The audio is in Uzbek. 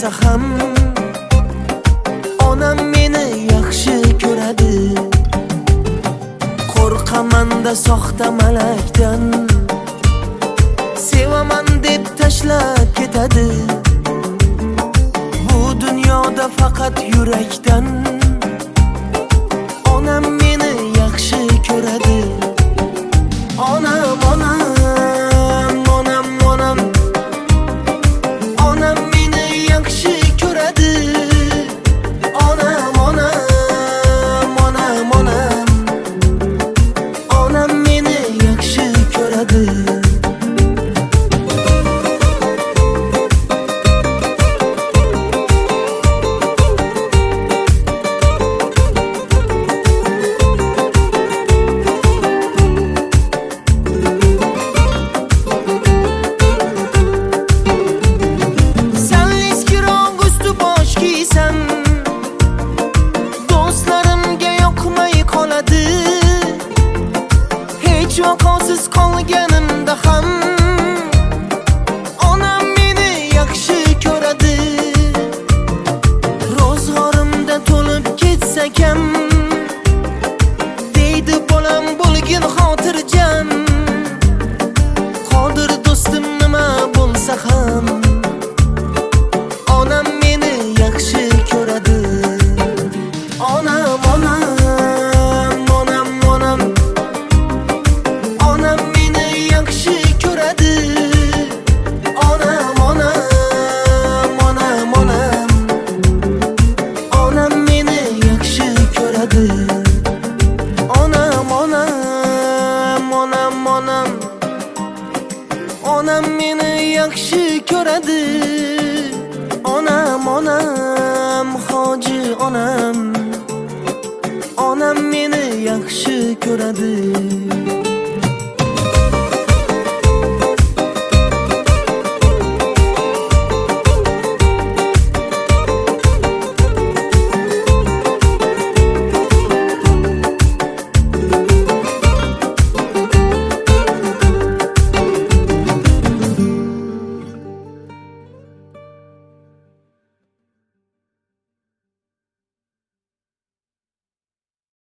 bo'lsa ham onam meni yaxshi ko'radi. Qo'rqaman-da soxta malakdan, sevaman deb tashlab ketadi. Bu dunyoda faqat yurakdan onam meni yaxshi ko'radi. Onam, onam, onam, onam, onam meni yaxshi ko'radi. Onam, onam, onam, onam, onam meni yaxshi ko'radi. Vaqosiz qolganimda ham onam meni yaxshi ko'radi. Ro'zg'orimda to'lib ketsa kam, deydi bolam bo'lgin xotirjam. Qodir do'stim nima bo'lsa ham onam meni yaxshi ko'radi. Onam, onam, onam, onam, onam meni yaxshi ko'radi. Onam, onam, onam, onam, onam meni yaxshi ko'radi. Onam, onam, onam, onam, onam meni yaxshi ko'radi. Onam, onam, hoji onam, onam meni yaxshi ko'radi.